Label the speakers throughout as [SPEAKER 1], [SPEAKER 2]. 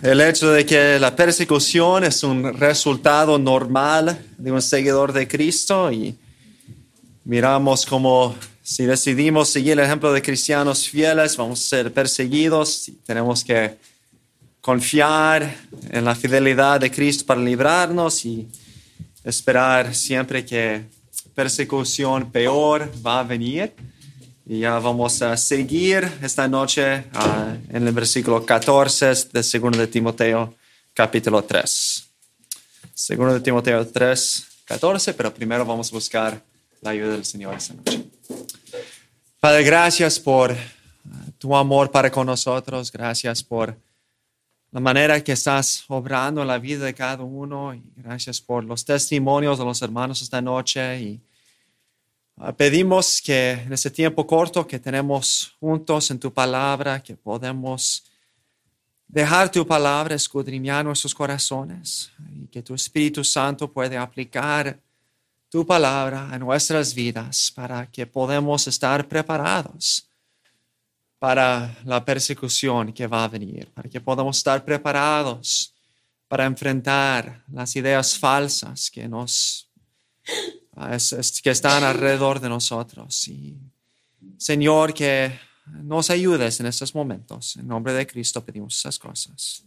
[SPEAKER 1] el hecho de que la persecución es un resultado normal de un seguidor de Cristo y miramos como si decidimos seguir el ejemplo de cristianos fieles, vamos a ser perseguidos y tenemos que confiar en la fidelidad de Cristo para librarnos y esperar siempre que persecución peor va a venir. Y ya vamos a seguir esta noche en el versículo 14 de 2 de Timoteo, capítulo 3. 2 de Timoteo 3, 14, pero primero vamos a buscar la ayuda del Señor esta noche. Padre, gracias por tu amor para con nosotros. Gracias por la manera que estás obrando en la vida de cada uno. Y gracias por los testimonios de los hermanos esta noche. Y pedimos que en ese tiempo corto que tenemos juntos en tu palabra, que podemos dejar tu palabra escudriñar nuestros corazones y que tu Espíritu Santo puede aplicar tu palabra a nuestras vidas para que podamos estar preparados para la persecución que va a venir, para que podamos estar preparados para enfrentar las ideas falsas que están alrededor de nosotros. Y, Señor, que nos ayudes en estos momentos. En nombre de Cristo pedimos esas cosas.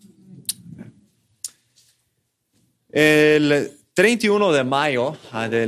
[SPEAKER 1] El 31 de mayo del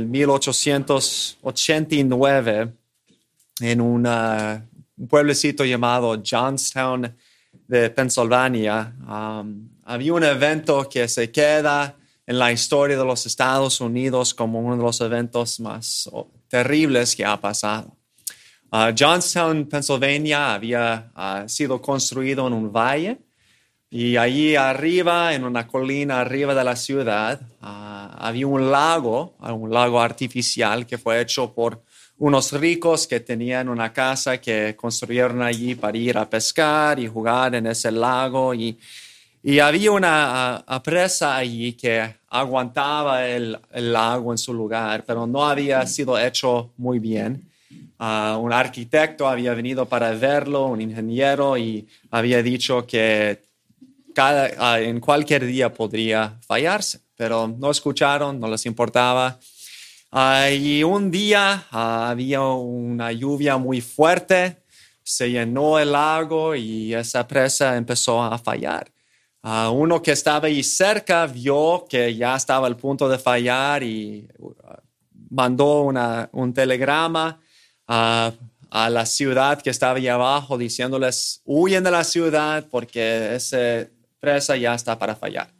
[SPEAKER 1] 1889, en un pueblecito llamado Johnstown de Pensilvania, había un evento que se queda en la historia de los Estados Unidos como uno de los eventos más terribles que ha pasado. Johnstown, Pennsylvania, había sido construido en un valle y allí arriba, en una colina arriba de la ciudad, había un lago artificial que fue hecho por unos ricos que tenían una casa que construyeron allí para ir a pescar y jugar en ese lago. Y había una presa allí que aguantaba el lago en su lugar, pero no había sido hecho muy bien. Un arquitecto había venido para verlo, un ingeniero, y había dicho que en cualquier día podría fallarse, pero no escucharon, no les importaba. Y un día había una lluvia muy fuerte, se llenó el lago y esa presa empezó a fallar. Uno que estaba ahí cerca vio que ya estaba al punto de fallar y mandó un telegrama a la ciudad que estaba ahí abajo diciéndoles huyen de la ciudad porque esa presa ya está para fallar.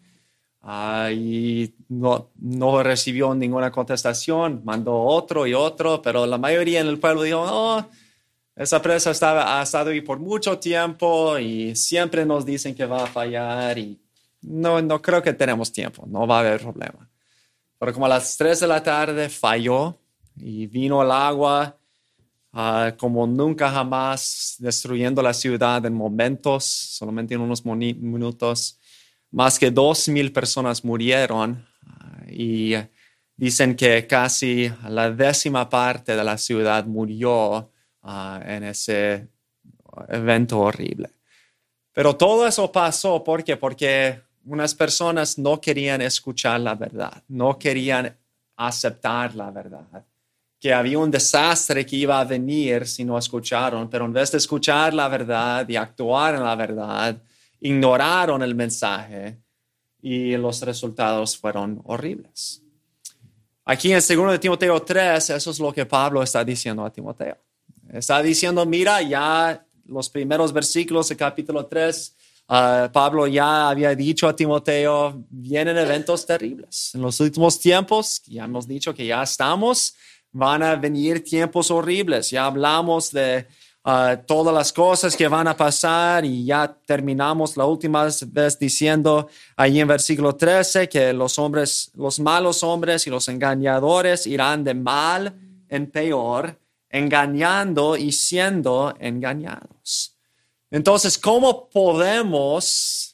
[SPEAKER 1] Y no recibió ninguna contestación, mandó otro y otro, pero la mayoría en el pueblo dijo, no, esa presa ha estado ahí por mucho tiempo y siempre nos dicen que va a fallar y no creo que tenemos tiempo, no va a haber problema. Pero como a las 3 de la tarde falló y vino el agua como nunca jamás, destruyendo la ciudad en momentos, solamente en unos minutos. Más que 2,000 personas murieron y dicen que casi la 10ª parte de la ciudad murió en ese evento horrible. Pero todo eso pasó porque unas personas no querían escuchar la verdad, no querían aceptar la verdad, que había un desastre que iba a venir si no escucharon, pero en vez de escuchar la verdad y actuar en la verdad, ignoraron el mensaje y los resultados fueron horribles. Aquí en 2 de Timoteo 3, eso es lo que Pablo está diciendo a Timoteo. Está diciendo, mira, ya los primeros versículos del capítulo 3, Pablo ya había dicho a Timoteo, vienen eventos terribles. En los últimos tiempos, ya hemos dicho que ya estamos, van a venir tiempos horribles. Ya hablamos de todas las cosas que van a pasar y ya terminamos la última vez diciendo ahí en versículo 13 que los malos hombres y los engañadores irán de mal en peor, engañando y siendo engañados. Entonces, ¿cómo podemos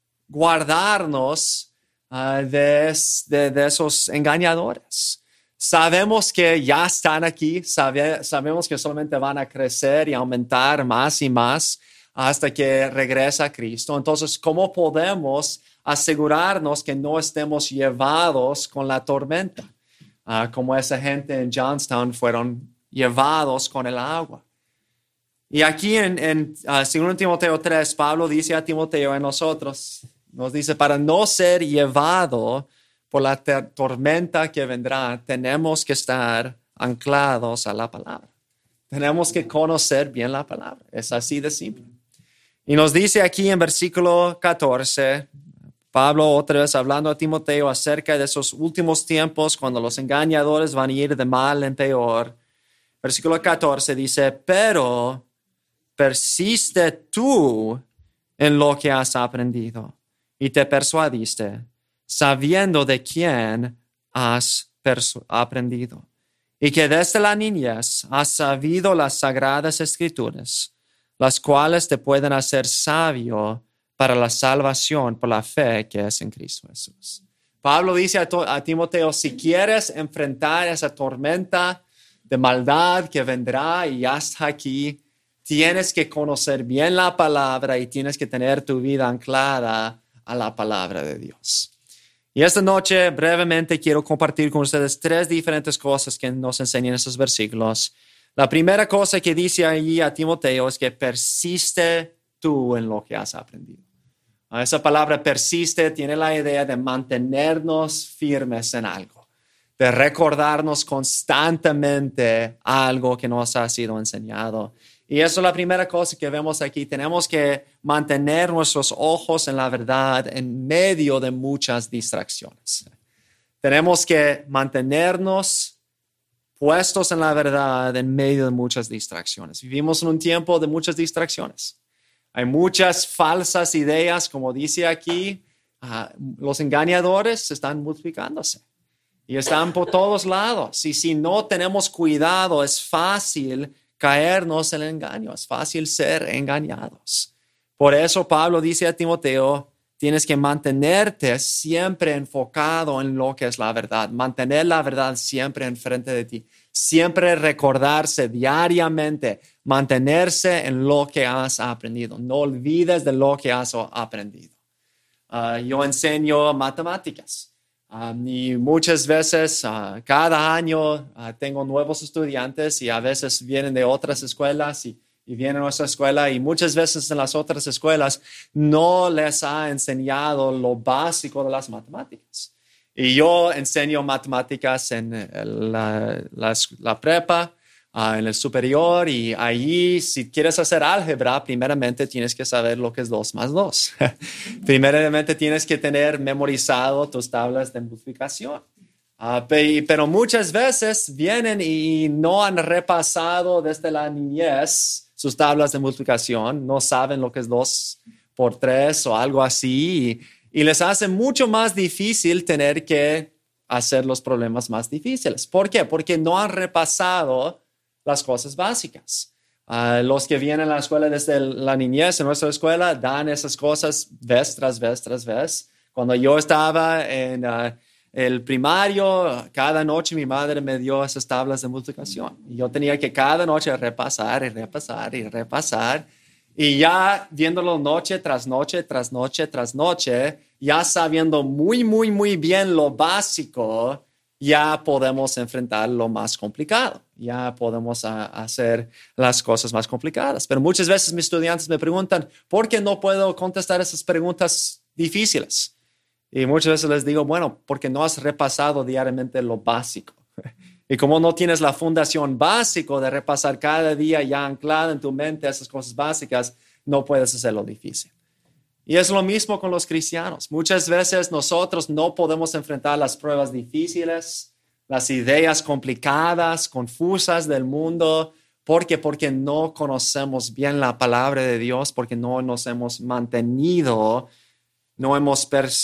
[SPEAKER 1] guardarnos de esos engañadores? Sabemos que ya están aquí, sabemos que solamente van a crecer y aumentar más y más. hasta que regresa Cristo. Entonces, ¿cómo podemos asegurarnos que no estemos llevados con la tormenta? Como esa gente en Johnstown fueron llevados con el agua. Y aquí en 2 Timoteo 3, Pablo dice a Timoteo en nosotros, nos dice, para no ser llevado por la tormenta que vendrá, tenemos que estar anclados a la palabra. Tenemos que conocer bien la palabra. Es así de simple. Y nos dice aquí en versículo 14, Pablo otra vez hablando a Timoteo acerca de esos últimos tiempos cuando los engañadores van a ir de mal en peor. Versículo 14 dice, pero persiste tú en lo que has aprendido y te persuadiste, sabiendo de quién has aprendido, y que desde la niñez has sabido las sagradas escrituras, las cuales te pueden hacer sabio para la salvación por la fe que es en Cristo Jesús. Pablo dice a Timoteo, si quieres enfrentar esa tormenta de maldad que vendrá y ya está aquí, tienes que conocer bien la palabra y tienes que tener tu vida anclada a la palabra de Dios. Y esta noche brevemente quiero compartir con ustedes 3 diferentes cosas que nos enseñan esos versículos. La primera cosa que dice ahí a Timoteo es que persiste tú en lo que has aprendido. Esa palabra persiste tiene la idea de mantenernos firmes en algo, de recordarnos constantemente algo que nos ha sido enseñado. Y eso es la primera cosa que vemos aquí. Tenemos que mantener nuestros ojos en la verdad en medio de muchas distracciones. Tenemos que mantenernos puestos en la verdad en medio de muchas distracciones. Vivimos en un tiempo de muchas distracciones. Hay muchas falsas ideas, como dice aquí. Los engañadores están multiplicándose y están por todos lados. Y si no tenemos cuidado, es fácil caernos en el engaño, es fácil ser engañados. Por eso Pablo dice a Timoteo, tienes que mantenerte siempre enfocado en lo que es la verdad, mantener la verdad siempre enfrente de ti, siempre recordarse diariamente, mantenerse en lo que has aprendido. No olvides de lo que has aprendido. Yo enseño matemáticas. Y muchas veces, cada año tengo nuevos estudiantes y a veces vienen de otras escuelas y vienen a nuestra escuela y muchas veces en las otras escuelas no les ha enseñado lo básico de las matemáticas. Y yo enseño matemáticas en la prepa, en el superior, y allí si quieres hacer álgebra, primeramente tienes que saber lo que es 2 más 2. Primeramente tienes que tener memorizado tus tablas de multiplicación. Pero muchas veces vienen y no han repasado desde la niñez sus tablas de multiplicación, no saben lo que es 2 por 3 o algo así, y les hace mucho más difícil tener que hacer los problemas más difíciles. ¿Por qué? Porque no han repasado las cosas básicas. Los que vienen a la escuela desde la niñez, en nuestra escuela, dan esas cosas vez tras vez tras vez. Cuando yo estaba en el primario, cada noche mi madre me dio esas tablas de multiplicación. Y yo tenía que cada noche repasar y repasar y repasar. Y ya viéndolo noche tras noche, tras noche, tras noche, ya sabiendo muy, muy, muy bien lo básico, ya podemos enfrentar lo más complicado. Ya podemos hacer las cosas más complicadas. Pero muchas veces mis estudiantes me preguntan, ¿por qué no puedo contestar esas preguntas difíciles? Y muchas veces les digo, bueno, porque no has repasado diariamente lo básico. Y como no tienes la fundación básica de repasar cada día ya anclada en tu mente esas cosas básicas, no puedes hacer lo difícil. Y es lo mismo con los cristianos. Muchas veces nosotros no podemos enfrentar las pruebas difíciles, las ideas complicadas, confusas del mundo, porque no conocemos bien la palabra de Dios, porque no nos hemos mantenido, no hemos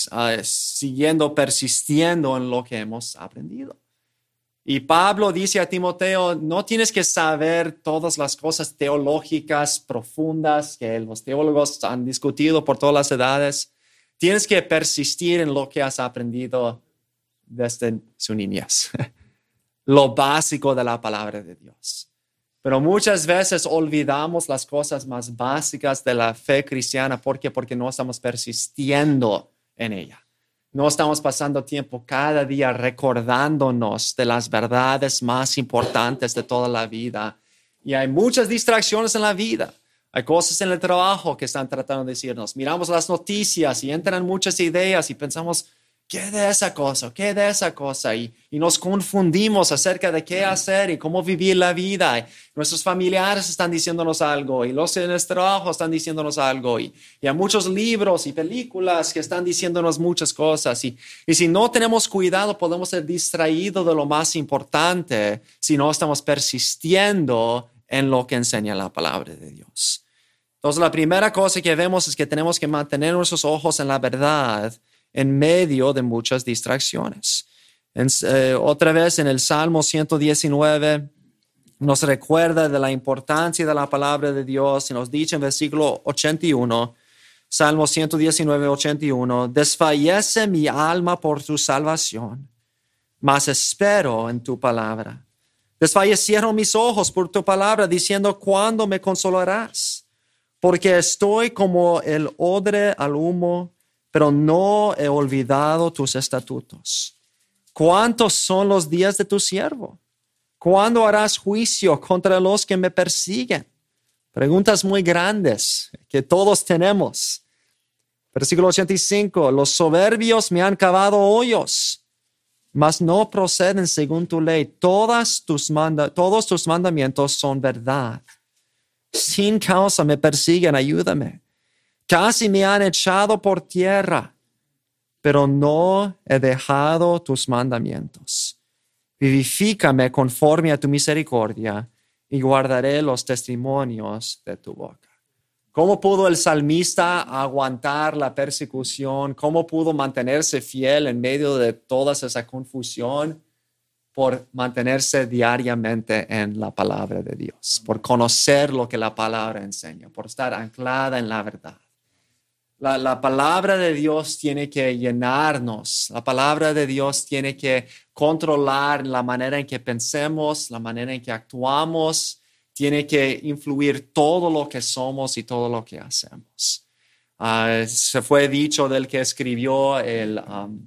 [SPEAKER 1] persistiendo en lo que hemos aprendido. Y Pablo dice a Timoteo, no tienes que saber todas las cosas teológicas profundas que los teólogos han discutido por todas las edades. Tienes que persistir en lo que has aprendido desde su niñez. Lo básico de la palabra de Dios. Pero muchas veces olvidamos las cosas más básicas de la fe cristiana. ¿Por qué? Porque no estamos persistiendo en ella. No estamos pasando tiempo cada día recordándonos de las verdades más importantes de toda la vida. Y hay muchas distracciones en la vida. Hay cosas en el trabajo que están tratando de decirnos. Miramos las noticias y entran muchas ideas y pensamos, ¿qué de esa cosa? ¿Qué de esa cosa? Y nos confundimos acerca de qué hacer y cómo vivir la vida. Y nuestros familiares están diciéndonos algo y los en el trabajo están diciéndonos algo. Y hay muchos libros y películas que están diciéndonos muchas cosas. Y si no tenemos cuidado, podemos ser distraídos de lo más importante si no estamos persistiendo en lo que enseña la palabra de Dios. Entonces, la primera cosa que vemos es que tenemos que mantener nuestros ojos en la verdad en medio de muchas distracciones. Otra vez en el Salmo 119 nos recuerda de la importancia de la palabra de Dios y nos dice en versículo 81, Salmo 119, 81, desfallece mi alma por tu salvación, mas espero en tu palabra. Desfallecieron mis ojos por tu palabra, diciendo, ¿cuándo me consolarás? Porque estoy como el odre al humo, pero no he olvidado tus estatutos. ¿Cuántos son los días de tu siervo? ¿Cuándo harás juicio contra los que me persiguen? Preguntas muy grandes que todos tenemos. Versículo 85, los soberbios me han cavado hoyos, mas no proceden según tu ley. Todos tus mandamientos son verdad. Sin causa me persiguen, ayúdame. Casi me han echado por tierra, pero no he dejado tus mandamientos. Vivifícame conforme a tu misericordia y guardaré los testimonios de tu boca. ¿Cómo pudo el salmista aguantar la persecución? ¿Cómo pudo mantenerse fiel en medio de toda esa confusión? Por mantenerse diariamente en la palabra de Dios, por conocer lo que la palabra enseña, por estar anclada en la verdad. La palabra de Dios tiene que llenarnos. La palabra de Dios tiene que controlar la manera en que pensemos, la manera en que actuamos. Tiene que influir todo lo que somos y todo lo que hacemos. Se fue dicho del que escribió el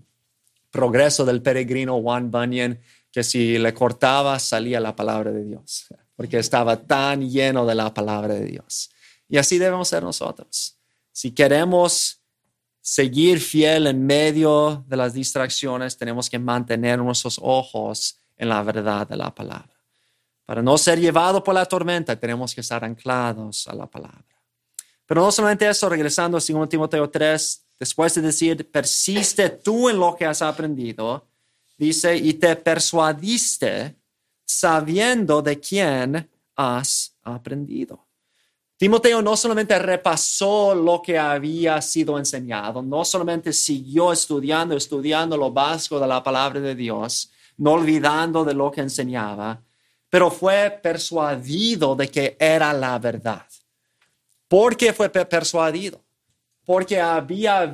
[SPEAKER 1] Progreso del Peregrino, Juan Bunyan, que si le cortaba salía la palabra de Dios, porque estaba tan lleno de la palabra de Dios. Y así debemos ser nosotros. Si queremos seguir fiel en medio de las distracciones, tenemos que mantener nuestros ojos en la verdad de la palabra. Para no ser llevados por la tormenta, tenemos que estar anclados a la palabra. Pero no solamente eso, regresando a 2 Timoteo 3, después de decir, persiste tú en lo que has aprendido, dice, y te persuadiste sabiendo de quién has aprendido. Timoteo no solamente repasó lo que había sido enseñado, no solamente siguió estudiando lo básico de la palabra de Dios, no olvidando de lo que enseñaba, pero fue persuadido de que era la verdad. ¿Por qué fue persuadido? Porque había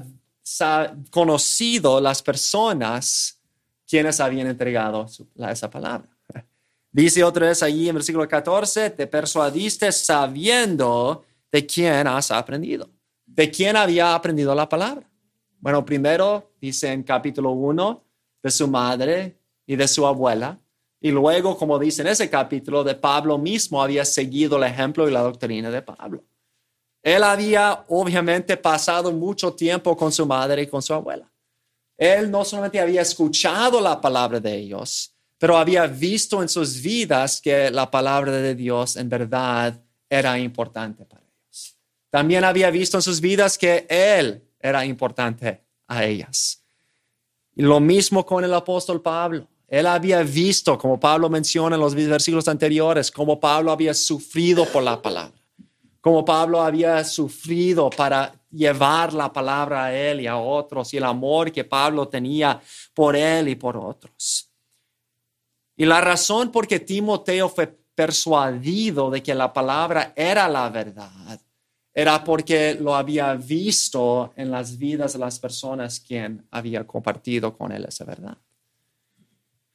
[SPEAKER 1] conocido las personas quienes habían entregado esa palabra. Dice otra vez allí en versículo 14, te persuadiste sabiendo de quién has aprendido. ¿De quién había aprendido la palabra? Bueno, primero dice en capítulo 1 de su madre y de su abuela. Y luego, como dice en ese capítulo, de Pablo mismo había seguido el ejemplo y la doctrina de Pablo. Él había obviamente pasado mucho tiempo con su madre y con su abuela. Él no solamente había escuchado la palabra de ellos, pero había visto en sus vidas que la palabra de Dios en verdad era importante para ellos. También había visto en sus vidas que Él era importante a ellas. Y lo mismo con el apóstol Pablo. Él había visto, como Pablo menciona en los versículos anteriores, cómo Pablo había sufrido por la palabra. Cómo Pablo había sufrido para llevar la palabra a él y a otros, y el amor que Pablo tenía por él y por otros. Y la razón por que Timoteo fue persuadido de que la palabra era la verdad era porque lo había visto en las vidas de las personas quien había compartido con él esa verdad.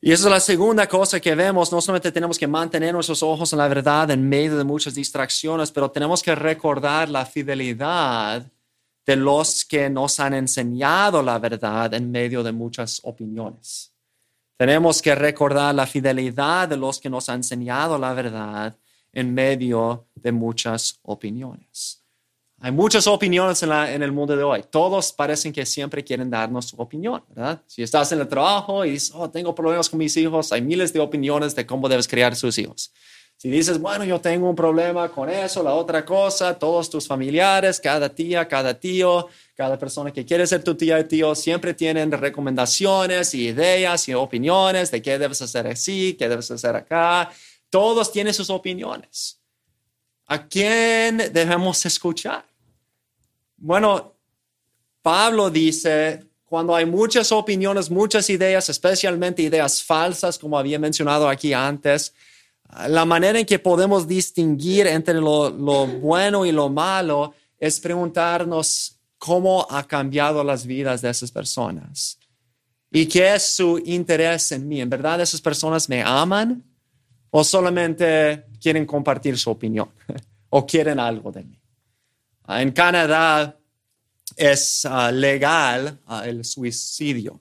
[SPEAKER 1] Y esa es la segunda cosa que vemos. No solamente tenemos que mantener nuestros ojos en la verdad en medio de muchas distracciones, pero tenemos que recordar la fidelidad de los que nos han enseñado la verdad en medio de muchas opiniones. Tenemos que recordar la fidelidad de los que nos han enseñado la verdad en medio de muchas opiniones. Hay muchas opiniones en el mundo de hoy. Todos parecen que siempre quieren darnos su opinión, ¿verdad? Si estás en el trabajo y dices, tengo problemas con mis hijos, hay miles de opiniones de cómo debes criar sus hijos. Si dices, bueno, yo tengo un problema con eso, la otra cosa, todos tus familiares, cada tía, cada tío, cada persona que quiere ser tu tía y tío, siempre tienen recomendaciones y ideas y opiniones de qué debes hacer así, qué debes hacer acá. Todos tienen sus opiniones. ¿A quién debemos escuchar? Bueno, Pablo dice, cuando hay muchas opiniones, muchas ideas, especialmente ideas falsas, como había mencionado aquí antes, la manera en que podemos distinguir entre lo bueno y lo malo es preguntarnos cómo ha cambiado las vidas de esas personas y qué es su interés en mí. ¿En verdad esas personas me aman o solamente quieren compartir su opinión o quieren algo de mí? En Canadá es legal el suicidio.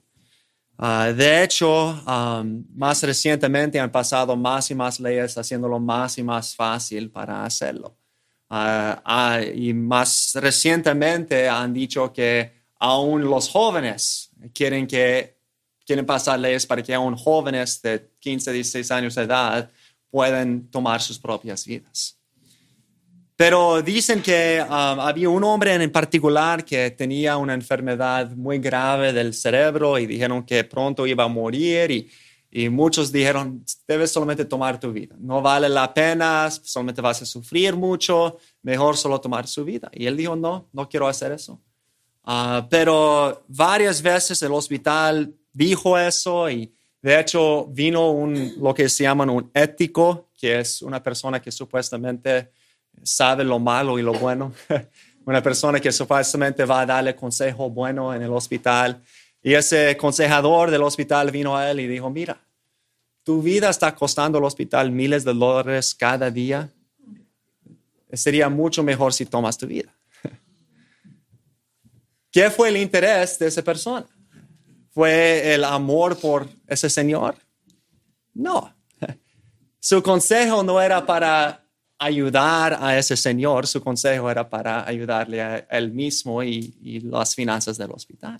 [SPEAKER 1] De hecho, más recientemente han pasado más y más leyes haciéndolo más y más fácil para hacerlo. Y más recientemente han dicho que aún los jóvenes quieren pasar leyes para que aún jóvenes de 15, 16 años de edad puedan tomar sus propias vidas. Pero dicen que había un hombre en particular que tenía una enfermedad muy grave del cerebro y dijeron que pronto iba a morir y muchos dijeron, debes solamente tomar tu vida. No vale la pena, solamente vas a sufrir mucho, mejor solo tomar su vida. Y él dijo, no quiero hacer eso. Pero varias veces el hospital dijo eso y de hecho vino lo que se llama un ético, que es una persona que supuestamente sabe lo malo y lo bueno. Una persona que supuestamente va a darle consejo bueno en el hospital. Y ese consejador del hospital vino a él y dijo, mira, tu vida está costando al hospital miles de dólares cada día. Sería mucho mejor si tomas tu vida. ¿Qué fue el interés de esa persona? ¿Fue el amor por ese señor? No. Su consejo no era para ayudar a ese señor, su consejo era para ayudarle a él mismo y las finanzas del hospital.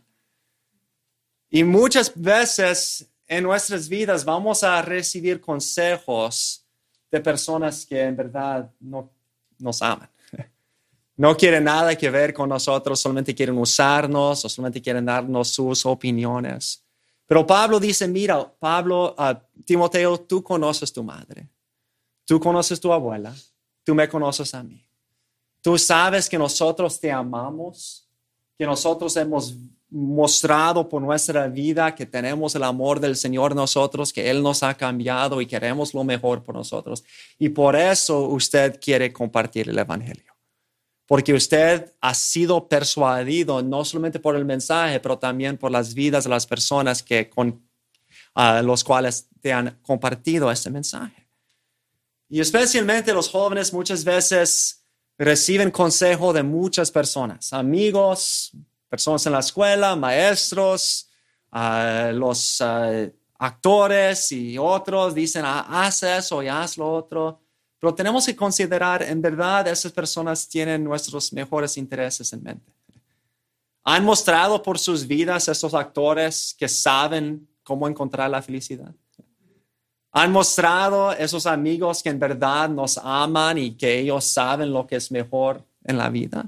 [SPEAKER 1] Y muchas veces en nuestras vidas vamos a recibir consejos de personas que en verdad no nos aman. No quieren nada que ver con nosotros, solamente quieren usarnos o solamente quieren darnos sus opiniones. Pero Pablo dice, mira, Timoteo, tú conoces tu madre. Tú conoces tu abuela, tú me conoces a mí. Tú sabes que nosotros te amamos, que nosotros hemos mostrado por nuestra vida que tenemos el amor del Señor en nosotros, que Él nos ha cambiado y queremos lo mejor por nosotros. Y por eso usted quiere compartir el Evangelio. Porque usted ha sido persuadido no solamente por el mensaje, pero también por las vidas de las personas con los cuales te han compartido este mensaje. Y especialmente los jóvenes muchas veces reciben consejo de muchas personas, amigos, personas en la escuela, maestros, los actores y otros dicen, haz eso y haz lo otro. Pero tenemos que considerar, en verdad, esas personas tienen nuestros mejores intereses en mente. ¿Han mostrado por sus vidas esos actores que saben cómo encontrar la felicidad? ¿Han mostrado esos amigos que en verdad nos aman y que ellos saben lo que es mejor en la vida?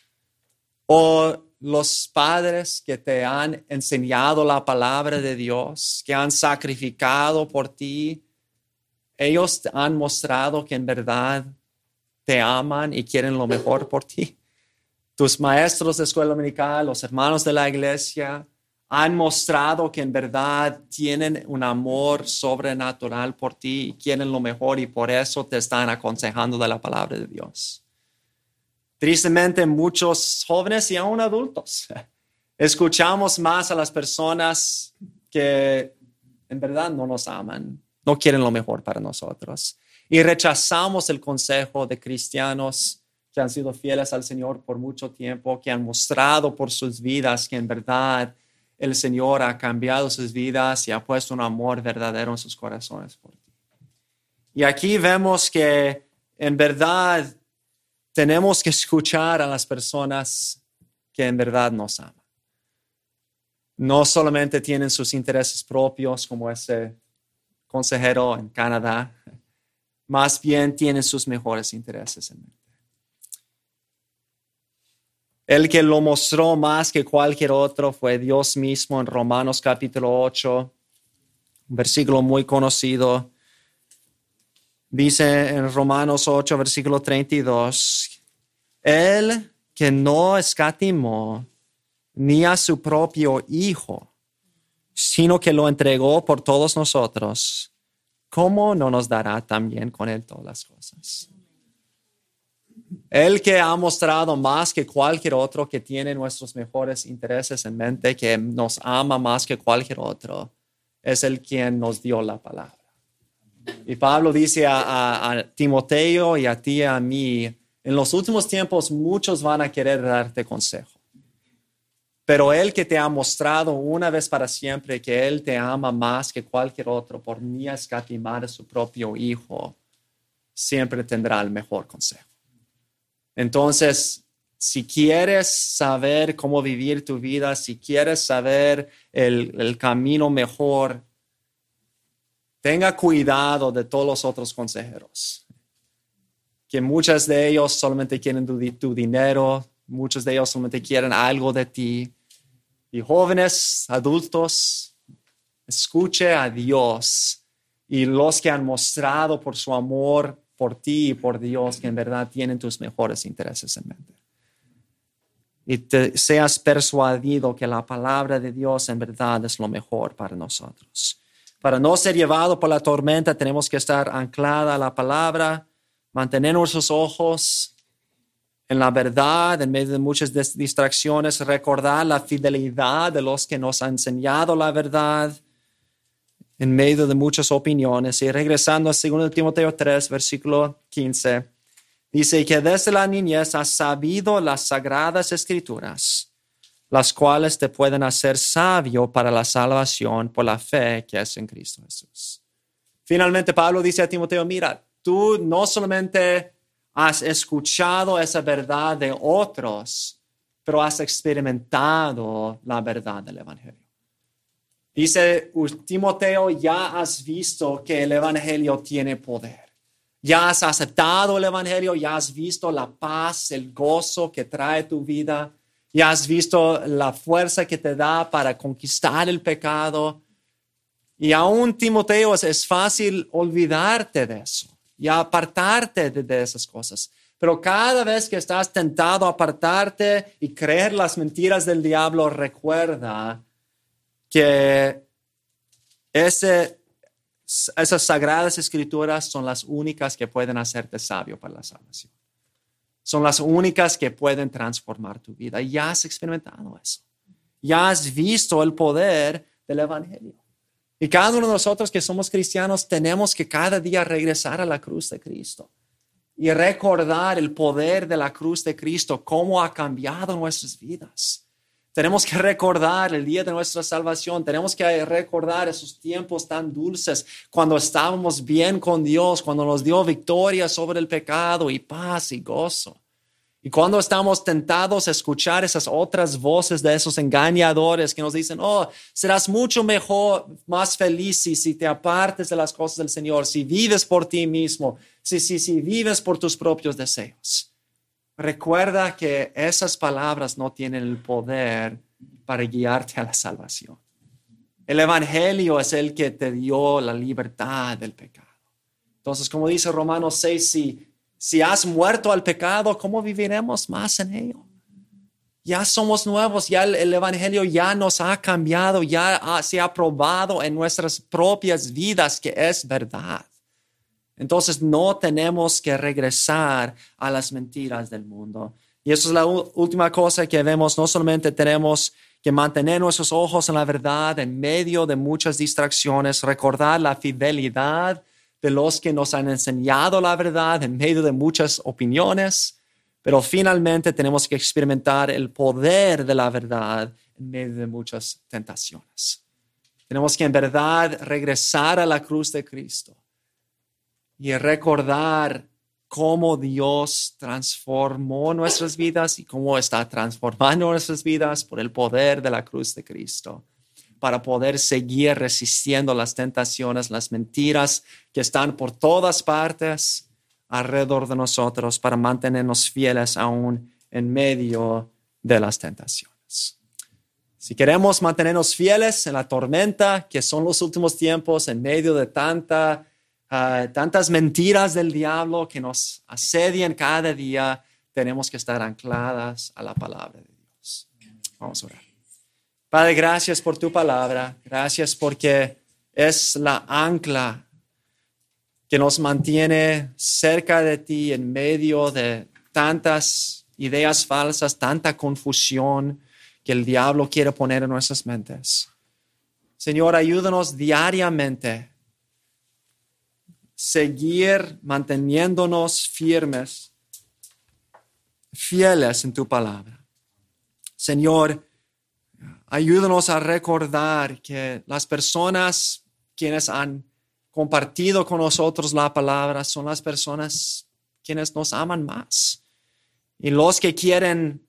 [SPEAKER 1] ¿O los padres que te han enseñado la palabra de Dios, que han sacrificado por ti, ellos te han mostrado que en verdad te aman y quieren lo mejor por ti? Tus maestros de escuela dominical, los hermanos de la iglesia, han mostrado que en verdad tienen un amor sobrenatural por ti y quieren lo mejor y por eso te están aconsejando de la palabra de Dios. Tristemente, muchos jóvenes y aún adultos escuchamos más a las personas que en verdad no nos aman, no quieren lo mejor para nosotros. Y rechazamos el consejo de cristianos que han sido fieles al Señor por mucho tiempo, que han mostrado por sus vidas que en verdad el Señor ha cambiado sus vidas y ha puesto un amor verdadero en sus corazones por ti. Y aquí vemos que en verdad tenemos que escuchar a las personas que en verdad nos aman. No solamente tienen sus intereses propios como ese consejero en Canadá, más bien tienen sus mejores intereses en mente. El que lo mostró más que cualquier otro fue Dios mismo en Romanos capítulo 8, un versículo muy conocido. Dice en Romanos 8, versículo 32, Él que no escatimó ni a su propio Hijo, sino que lo entregó por todos nosotros, ¿cómo no nos dará también con Él todas las cosas? El que ha mostrado más que cualquier otro que tiene nuestros mejores intereses en mente, que nos ama más que cualquier otro, es el quien nos dio la palabra. Y Pablo dice a Timoteo y a ti y a mí, en los últimos tiempos muchos van a querer darte consejo. Pero Él que te ha mostrado una vez para siempre que Él te ama más que cualquier otro por ni escatimar a su propio Hijo, siempre tendrá el mejor consejo. Entonces, si quieres saber cómo vivir tu vida, si quieres saber el camino mejor, tenga cuidado de todos los otros consejeros, que muchos de ellos solamente quieren tu dinero, muchos de ellos solamente quieren algo de ti. Y jóvenes, adultos, escuche a Dios y los que han mostrado por su amor por ti y por Dios que en verdad tienen tus mejores intereses en mente. Y te seas persuadido que la palabra de Dios en verdad es lo mejor para nosotros. Para no ser llevado por la tormenta tenemos que estar anclada a la palabra, mantener nuestros ojos en la verdad, en medio de muchas distracciones, recordar la fidelidad de los que nos han enseñado la verdad, en medio de muchas opiniones. Y regresando a 2 Timoteo 3, versículo 15, dice que desde la niñez has sabido las sagradas escrituras, las cuales te pueden hacer sabio para la salvación por la fe que es en Cristo Jesús. Finalmente, Pablo dice a Timoteo, mira, tú no solamente has escuchado esa verdad de otros, pero has experimentado la verdad del Evangelio. Dice Timoteo, ya has visto que el Evangelio tiene poder. Ya has aceptado el Evangelio, ya has visto la paz, el gozo que trae tu vida. Ya has visto la fuerza que te da para conquistar el pecado. Y aún, Timoteo, es fácil olvidarte de eso y apartarte de esas cosas. Pero cada vez que estás tentado a apartarte y creer las mentiras del diablo, recuerda que esas sagradas escrituras son las únicas que pueden hacerte sabio para la salvación. Son las únicas que pueden transformar tu vida. Ya has experimentado eso. Ya has visto el poder del Evangelio. Y cada uno de nosotros que somos cristianos tenemos que cada día regresar a la cruz de Cristo y recordar el poder de la cruz de Cristo, cómo ha cambiado nuestras vidas. Tenemos que recordar el día de nuestra salvación. Tenemos que recordar esos tiempos tan dulces cuando estábamos bien con Dios, cuando nos dio victoria sobre el pecado y paz y gozo. Y cuando estamos tentados a escuchar esas otras voces de esos engañadores que nos dicen, oh, serás mucho mejor, más feliz si te apartes de las cosas del Señor, si vives por ti mismo, si vives por tus propios deseos. Recuerda que esas palabras no tienen el poder para guiarte a la salvación. El Evangelio es el que te dio la libertad del pecado. Entonces, como dice Romanos 6, si has muerto al pecado, ¿cómo viviremos más en ello? Ya somos nuevos, ya el Evangelio ya nos ha cambiado, se ha probado en nuestras propias vidas que es verdad. Entonces no tenemos que regresar a las mentiras del mundo. Y eso es la última cosa que vemos. No solamente tenemos que mantener nuestros ojos en la verdad en medio de muchas distracciones, recordar la fidelidad de los que nos han enseñado la verdad en medio de muchas opiniones, pero finalmente tenemos que experimentar el poder de la verdad en medio de muchas tentaciones. Tenemos que en verdad regresar a la cruz de Cristo y recordar cómo Dios transformó nuestras vidas y cómo está transformando nuestras vidas por el poder de la cruz de Cristo, para poder seguir resistiendo las tentaciones, las mentiras que están por todas partes alrededor de nosotros, para mantenernos fieles aún en medio de las tentaciones. Si queremos mantenernos fieles en la tormenta, que son los últimos tiempos, en medio de tantas mentiras del diablo que nos asedian cada día, tenemos que estar ancladas a la palabra de Dios. Vamos a orar. Padre, gracias por tu palabra. Gracias porque es la ancla que nos mantiene cerca de ti en medio de tantas ideas falsas, tanta confusión que el diablo quiere poner en nuestras mentes. Señor, ayúdanos diariamente seguir manteniéndonos fieles en tu palabra. Señor, ayúdanos a recordar que las personas quienes han compartido con nosotros la palabra son las personas quienes nos aman más. Y los que quieren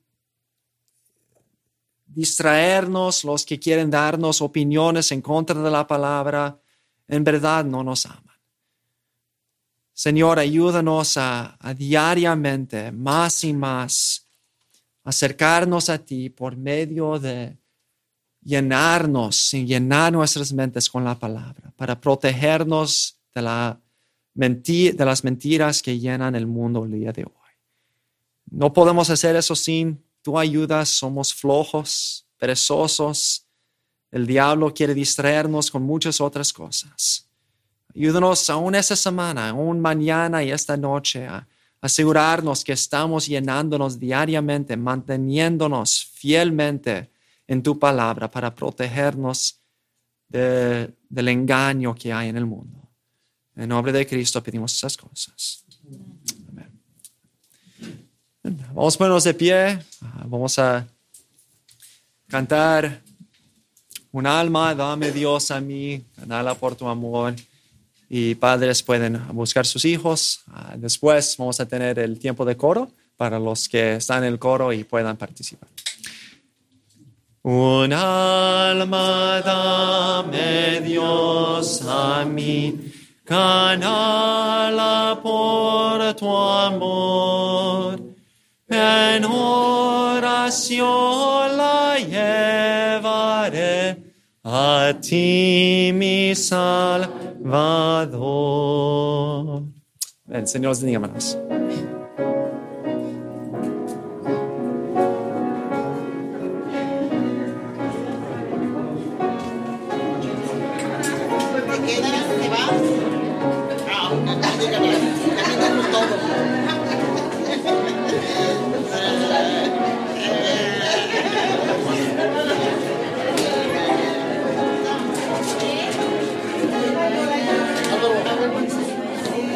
[SPEAKER 1] distraernos, los que quieren darnos opiniones en contra de la palabra, en verdad no nos aman. Señor, ayúdanos a diariamente, más y más, acercarnos a ti por medio de llenarnos y llenar nuestras mentes con la palabra, para protegernos de las mentiras que llenan el mundo el día de hoy. No podemos hacer eso sin tu ayuda. Somos flojos, perezosos. El diablo quiere distraernos con muchas otras cosas. Ayúdanos aún esta semana, aún mañana y esta noche a asegurarnos que estamos llenándonos diariamente, manteniéndonos fielmente en tu palabra para protegernos del engaño que hay en el mundo. En nombre de Cristo pedimos esas cosas. Amén. Vamos a ponernos de pie. Vamos a cantar un alma, dame Dios a mí, ganala por tu amor. Y padres pueden buscar sus hijos. Después vamos a tener el tiempo de coro para los que están en el coro y puedan participar. Un alma dame Dios a mí, ganala por tu amor. En oración la llevaré a ti, mi Salvador. El Señor os bendiga, hermanos.
[SPEAKER 2] Se va. Caminando todo.